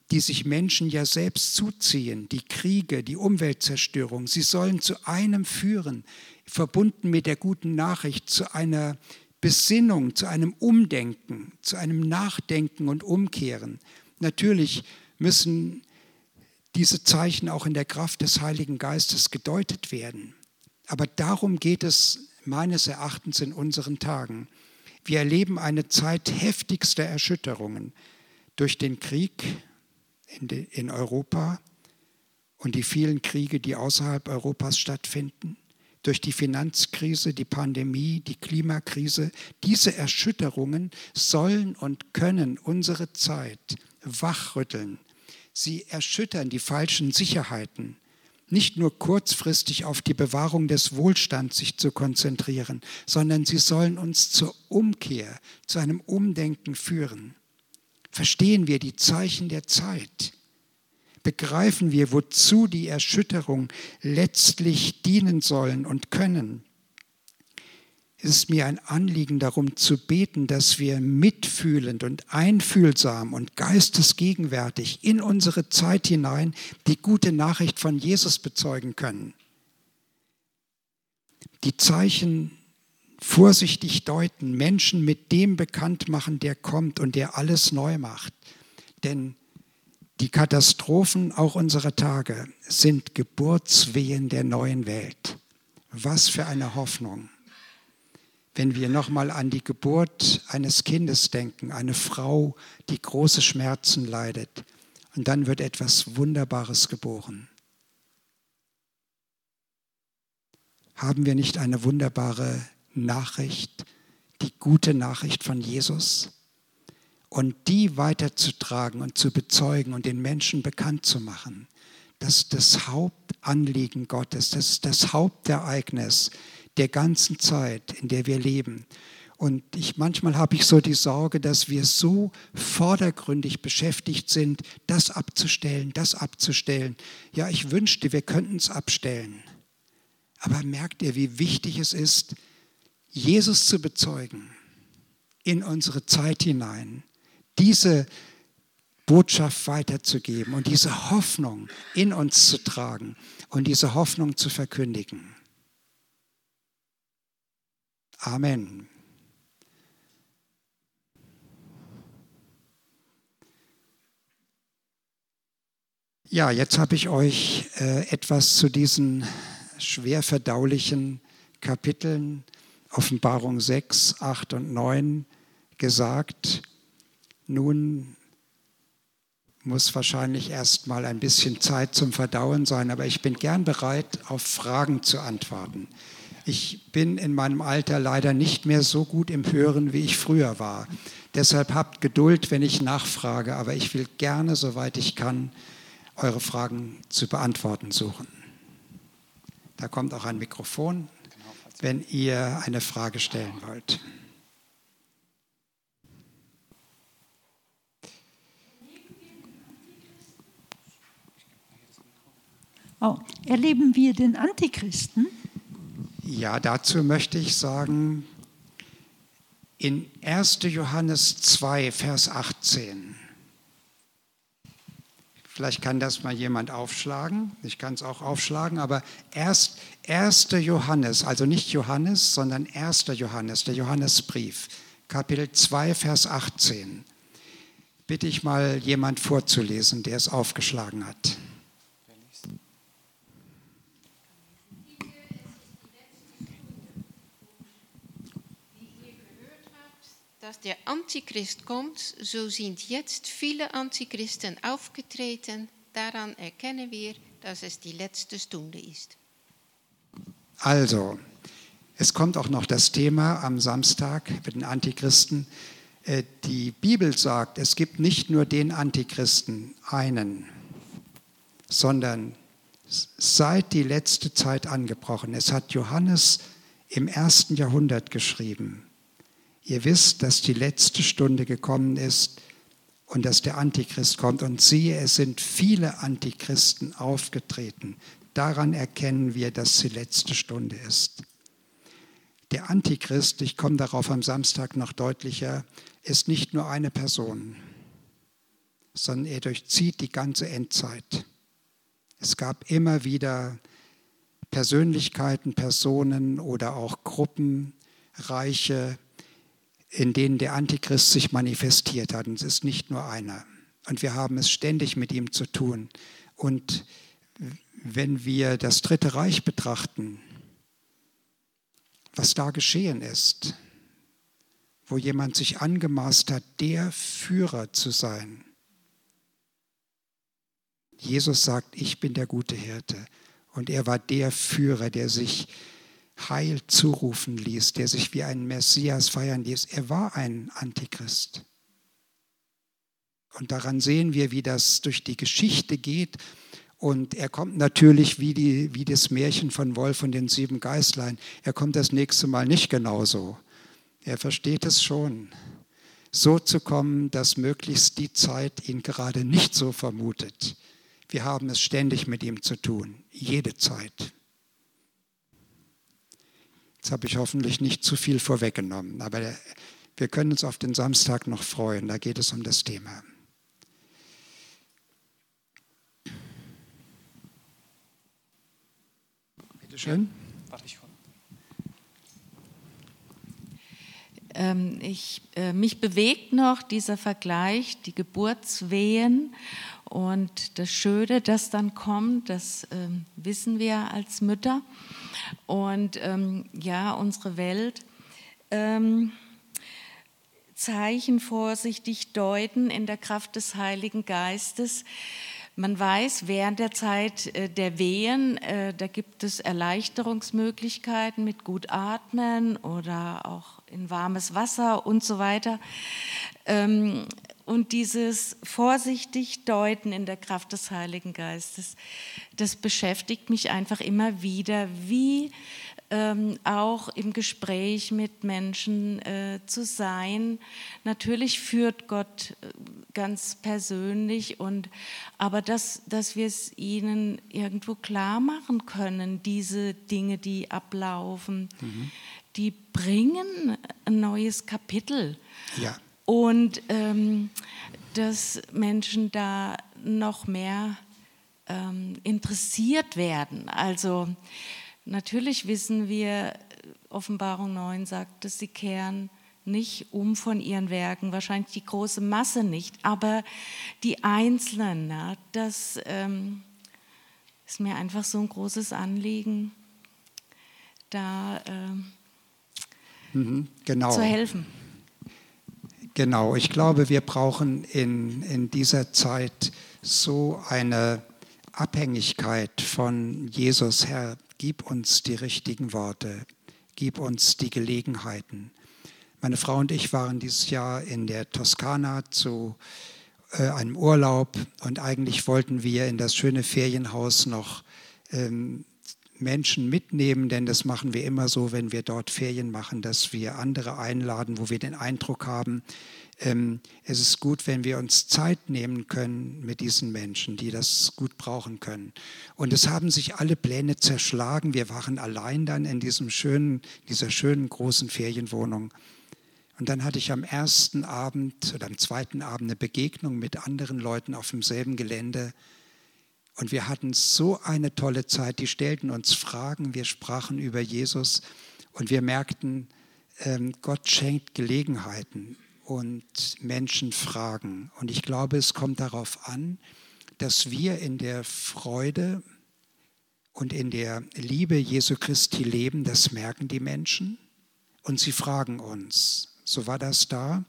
die sich Menschen ja selbst zuziehen, die Kriege, die Umweltzerstörung, sie sollen zu einem führen, verbunden mit der guten Nachricht, zu einer Besinnung, zu einem Umdenken, zu einem Nachdenken und Umkehren. Natürlich müssen diese Zeichen auch in der Kraft des Heiligen Geistes gedeutet werden. Aber darum geht es meines Erachtens in unseren Tagen. Wir erleben eine Zeit heftigster Erschütterungen durch den Krieg in, de, in Europa und die vielen Kriege, die außerhalb Europas stattfinden, durch die Finanzkrise, die Pandemie, die Klimakrise. Diese Erschütterungen sollen und können unsere Zeit wachrütteln. Sie erschüttern die falschen Sicherheiten. Nicht nur kurzfristig auf die Bewahrung des Wohlstands sich zu konzentrieren, sondern sie sollen uns zur Umkehr, zu einem Umdenken führen. Verstehen wir die Zeichen der Zeit? Begreifen wir, wozu die Erschütterung letztlich dienen sollen und können? Es ist mir ein Anliegen, darum zu beten, dass wir mitfühlend und einfühlsam und geistesgegenwärtig in unsere Zeit hinein die gute Nachricht von Jesus bezeugen können. Die Zeichen vorsichtig deuten, Menschen mit dem bekannt machen, der kommt und der alles neu macht. Denn die Katastrophen auch unserer Tage sind Geburtswehen der neuen Welt. Was für eine Hoffnung! Wenn wir nochmal an die Geburt eines Kindes denken, eine Frau, die große Schmerzen leidet, und dann wird etwas Wunderbares geboren. Haben wir nicht eine wunderbare Nachricht, die gute Nachricht von Jesus? Und die weiterzutragen und zu bezeugen und den Menschen bekannt zu machen, das ist das Hauptanliegen Gottes, das ist das Hauptereignis der ganzen Zeit, in der wir leben. Und ich, manchmal habe ich so die Sorge, dass wir so vordergründig beschäftigt sind, das abzustellen, das abzustellen. Ja, ich wünschte, wir könnten es abstellen. Aber merkt ihr, wie wichtig es ist, Jesus zu bezeugen in unsere Zeit hinein, diese Botschaft weiterzugeben und diese Hoffnung in uns zu tragen und diese Hoffnung zu verkündigen. Amen. Ja, jetzt habe ich euch äh, etwas zu diesen schwer verdaulichen Kapiteln Offenbarung sechs, acht und neun gesagt. Nun muss wahrscheinlich erst mal ein bisschen Zeit zum Verdauen sein, aber ich bin gern bereit, auf Fragen zu antworten. Ich bin in meinem Alter leider nicht mehr so gut im Hören, wie ich früher war. Deshalb habt Geduld, wenn ich nachfrage, aber ich will gerne, soweit ich kann, eure Fragen zu beantworten suchen. Da kommt auch ein Mikrofon, wenn ihr eine Frage stellen wollt. Oh, erleben wir den Antichristen? Ja, dazu möchte ich sagen, in erster Johannes zwei, Vers achtzehn. Vielleicht kann das mal jemand aufschlagen. Ich kann es auch aufschlagen, aber erst erster Johannes, also nicht Johannes, sondern erster Johannes, der Johannesbrief, Kapitel zwei, Vers achtzehn. Bitte ich mal jemand vorzulesen, der es aufgeschlagen hat. Dass der Antichrist kommt, so sind jetzt viele Antichristen aufgetreten. Daran erkennen wir, dass es die letzte Stunde ist. Also, es kommt auch noch das Thema am Samstag mit den Antichristen. Die Bibel sagt, es gibt nicht nur den Antichristen, einen, sondern seit die letzte Zeit angebrochen. Es hat Johannes im ersten Jahrhundert geschrieben. Ihr wisst, dass die letzte Stunde gekommen ist und dass der Antichrist kommt. Und siehe, es sind viele Antichristen aufgetreten. Daran erkennen wir, dass die letzte Stunde ist. Der Antichrist, ich komme darauf am Samstag noch deutlicher, ist nicht nur eine Person, sondern er durchzieht die ganze Endzeit. Es gab immer wieder Persönlichkeiten, Personen oder auch Gruppen, Reiche, in denen der Antichrist sich manifestiert hat. Und es ist nicht nur einer. Und wir haben es ständig mit ihm zu tun. Und wenn wir das Dritte Reich betrachten, was da geschehen ist, wo jemand sich angemaßt hat, der Führer zu sein. Jesus sagt, ich bin der gute Hirte. Und er war der Führer, der sich Heil zurufen ließ, der sich wie ein Messias feiern ließ. Er war ein Antichrist. Und daran sehen wir, wie das durch die Geschichte geht. Und er kommt natürlich wie, die, wie das Märchen von Wolf und den sieben Geißlein. Er kommt das nächste Mal nicht genauso. Er versteht es schon, so zu kommen, dass möglichst die Zeit ihn gerade nicht so vermutet. Wir haben es ständig mit ihm zu tun, jede Zeit. Jetzt habe ich hoffentlich nicht zu viel vorweggenommen, aber wir können uns auf den Samstag noch freuen, da geht es um das Thema. Bitte schön. Ähm, ich, äh, mich bewegt noch dieser Vergleich, die Geburtswehen und das Schöne, das dann kommt, das ähm, wissen wir als Mütter. Und ähm, ja, unsere Welt, ähm, Zeichen vorsichtig deuten in der Kraft des Heiligen Geistes. Man weiß, während der Zeit äh, der Wehen, äh, da gibt es Erleichterungsmöglichkeiten mit gut atmen oder auch in warmes Wasser und so weiter. Ähm, und dieses vorsichtig Deuten in der Kraft des Heiligen Geistes, das beschäftigt mich einfach immer wieder, wie ähm, auch im Gespräch mit Menschen äh, zu sein. Natürlich führt Gott äh, ganz persönlich, und, aber dass, dass wir es ihnen irgendwo klar machen können, diese Dinge, die ablaufen, mhm. die bringen ein neues Kapitel. Ja. Und ähm, dass Menschen da noch mehr ähm, interessiert werden. Also natürlich wissen wir, Offenbarung neun sagt, dass sie kehren nicht um von ihren Werken, wahrscheinlich die große Masse nicht, aber die Einzelnen, ja, das ähm, ist mir einfach so ein großes Anliegen, da ähm, mhm, genau. zu helfen. Genau, ich glaube, wir brauchen in, in dieser Zeit so eine Abhängigkeit von Jesus. Herr, gib uns die richtigen Worte, gib uns die Gelegenheiten. Meine Frau und ich waren dieses Jahr in der Toskana zu äh, einem Urlaub, und eigentlich wollten wir in das schöne Ferienhaus noch ähm, Menschen mitnehmen, denn das machen wir immer so, wenn wir dort Ferien machen, dass wir andere einladen, wo wir den Eindruck haben, ähm, es ist gut, wenn wir uns Zeit nehmen können mit diesen Menschen, die das gut brauchen können. Und es haben sich alle Pläne zerschlagen. Wir waren allein dann in diesem schönen, dieser schönen großen Ferienwohnung. Und dann hatte ich am ersten Abend oder am zweiten Abend eine Begegnung mit anderen Leuten auf demselben Gelände. Und wir hatten so eine tolle Zeit. Die stellten uns Fragen, wir sprachen über Jesus und wir merkten, ähm, Gott schenkt Gelegenheiten und Menschen fragen. Und ich glaube, es kommt darauf an, dass wir in der Freude und in der Liebe Jesu Christi leben. Das merken die Menschen und sie fragen uns. So war das da.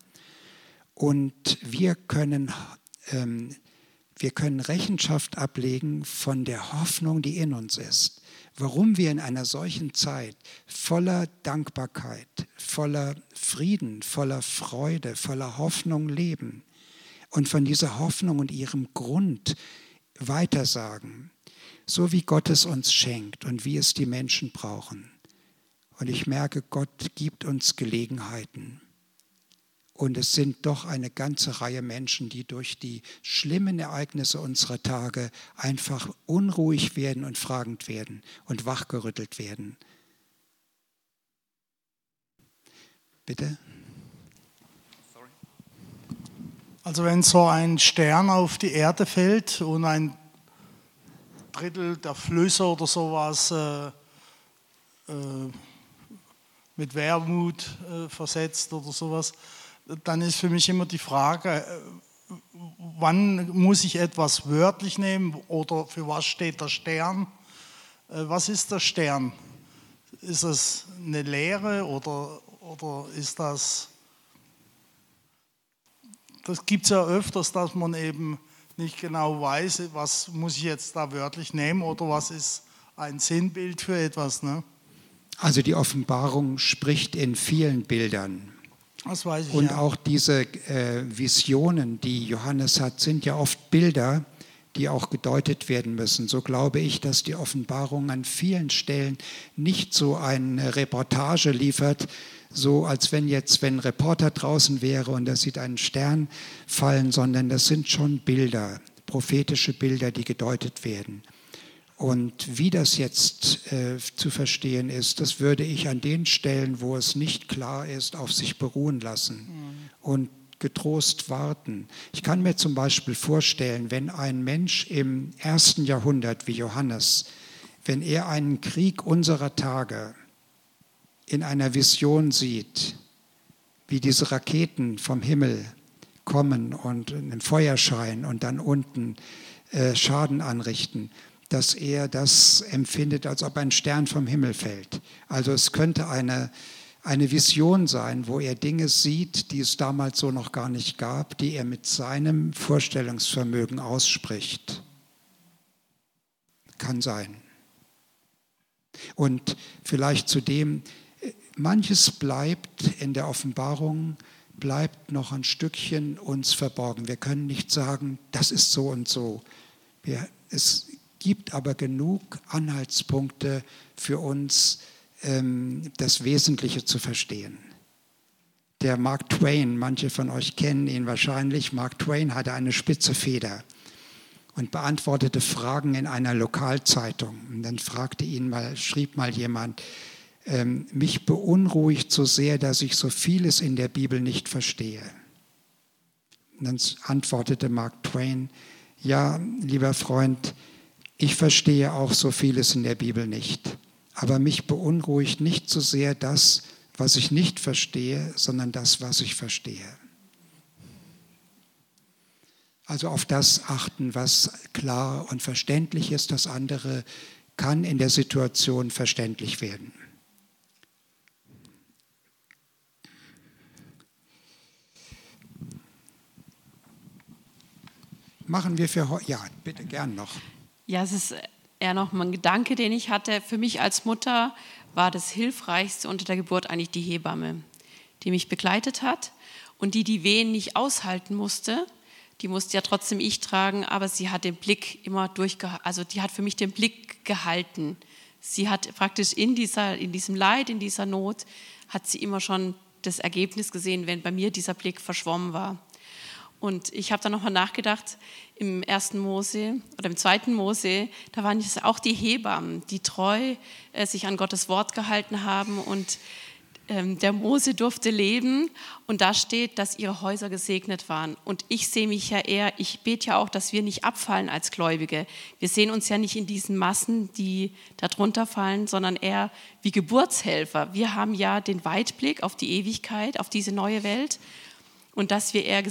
Und wir können ähm, Wir können Rechenschaft ablegen von der Hoffnung, die in uns ist. Warum wir in einer solchen Zeit voller Dankbarkeit, voller Frieden, voller Freude, voller Hoffnung leben und von dieser Hoffnung und ihrem Grund weitersagen, so wie Gott es uns schenkt und wie es die Menschen brauchen. Und ich merke, Gott gibt uns Gelegenheiten. Und es sind doch eine ganze Reihe Menschen, die durch die schlimmen Ereignisse unserer Tage einfach unruhig werden und fragend werden und wachgerüttelt werden. Bitte? Also wenn so ein Stern auf die Erde fällt und ein Drittel der Flüsse oder sowas äh, äh, mit Wermut äh, versetzt oder sowas, dann ist für mich immer die Frage, äh, wann muss ich etwas wörtlich nehmen oder für was steht der Stern? Äh, was ist der Stern? Ist das eine Lehre oder, oder ist das... Das gibt es ja öfters, dass man eben nicht genau weiß, was muss ich jetzt da wörtlich nehmen oder was ist ein Sinnbild für etwas. Ne? Also die Offenbarung spricht in vielen Bildern. Das weiß ich, Und ja. auch diese äh, Visionen, die Johannes hat, sind ja oft Bilder, die auch gedeutet werden müssen. So glaube ich, dass die Offenbarung an vielen Stellen nicht so eine Reportage liefert, so als wenn jetzt, wenn ein Reporter draußen wäre und er sieht einen Stern fallen, sondern das sind schon Bilder, prophetische Bilder, die gedeutet werden. Und wie das jetzt äh, zu verstehen ist, das würde ich an den Stellen, wo es nicht klar ist, auf sich beruhen lassen mhm. und getrost warten. Ich kann mir zum Beispiel vorstellen, wenn ein Mensch im ersten Jahrhundert wie Johannes, wenn er einen Krieg unserer Tage in einer Vision sieht, wie diese Raketen vom Himmel kommen und einen Feuerschein und dann unten äh, Schaden anrichten, dass er das empfindet, als ob ein Stern vom Himmel fällt. Also es könnte eine, eine Vision sein, wo er Dinge sieht, die es damals so noch gar nicht gab, die er mit seinem Vorstellungsvermögen ausspricht. Kann sein. Und vielleicht zudem, manches bleibt in der Offenbarung, bleibt noch ein Stückchen uns verborgen. Wir können nicht sagen, das ist so und so. Wir, es gibt aber genug Anhaltspunkte für uns, ähm, das Wesentliche zu verstehen. Der Mark Twain, manche von euch kennen ihn wahrscheinlich, Mark Twain hatte eine spitze Feder und beantwortete Fragen in einer Lokalzeitung. Und dann fragte ihn mal, schrieb mal jemand, ähm, mich beunruhigt so sehr, dass ich so vieles in der Bibel nicht verstehe. Und dann antwortete Mark Twain, ja, lieber Freund, ich verstehe auch so vieles in der Bibel nicht, aber mich beunruhigt nicht so sehr das, was ich nicht verstehe, sondern das, was ich verstehe. Also auf das achten, was klar und verständlich ist, das andere kann in der Situation verständlich werden. Machen wir für heute, ja, bitte gern noch. Ja, es ist eher noch mal ein Gedanke, den ich hatte. Für mich als Mutter war das Hilfreichste unter der Geburt eigentlich die Hebamme, die mich begleitet hat und die die Wehen nicht aushalten musste. Die musste ja trotzdem ich tragen, aber sie hat den Blick immer durchgehalten, also die hat für mich den Blick gehalten. Sie hat praktisch in, dieser, in diesem Leid, in dieser Not, hat sie immer schon das Ergebnis gesehen, wenn bei mir dieser Blick verschwommen war. Und ich habe dann nochmal nachgedacht, im ersten Mose oder im zweiten Mose, da waren es auch die Hebammen, die treu äh, sich an Gottes Wort gehalten haben und ähm, der Mose durfte leben und da steht, dass ihre Häuser gesegnet waren. Und ich sehe mich ja eher, ich bete ja auch, dass wir nicht abfallen als Gläubige. Wir sehen uns ja nicht in diesen Massen, die da drunter fallen, sondern eher wie Geburtshelfer. Wir haben ja den Weitblick auf die Ewigkeit, auf diese neue Welt und dass wir eher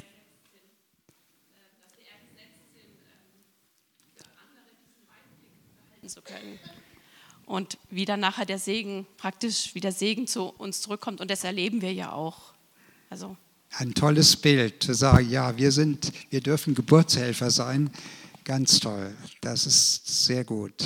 zu können. Und wie dann nachher der Segen, praktisch wie der Segen zu uns zurückkommt und das erleben wir ja auch. Also. Ein tolles Bild, zu sagen, ja, wir sind, wir dürfen Geburtshelfer sein. Ganz toll, das ist sehr gut.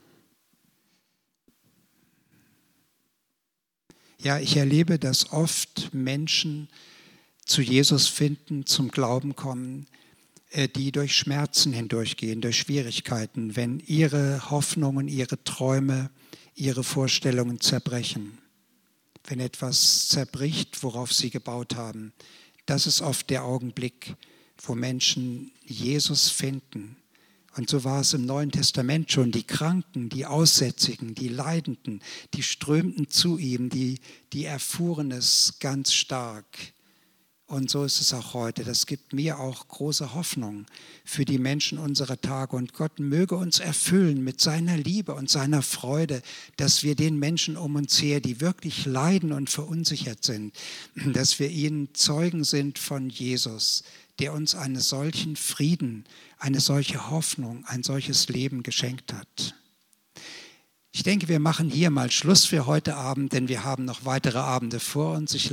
Ja, ich erlebe, dass oft Menschen zu Jesus finden, zum Glauben kommen, die durch Schmerzen hindurchgehen, durch Schwierigkeiten, wenn ihre Hoffnungen, ihre Träume, ihre Vorstellungen zerbrechen. Wenn etwas zerbricht, worauf sie gebaut haben. Das ist oft der Augenblick, wo Menschen Jesus finden. Und so war es im Neuen Testament schon. Die Kranken, die Aussätzigen, die Leidenden, die strömten zu ihm, die, die erfuhren es ganz stark. Und so ist es auch heute. Das gibt mir auch große Hoffnung für die Menschen unserer Tage. Und Gott möge uns erfüllen mit seiner Liebe und seiner Freude, dass wir den Menschen um uns her, die wirklich leiden und verunsichert sind, dass wir ihnen Zeugen sind von Jesus, der uns einen solchen Frieden, eine solche Hoffnung, ein solches Leben geschenkt hat. Ich denke, wir machen hier mal Schluss für heute Abend, denn wir haben noch weitere Abende vor uns. Ich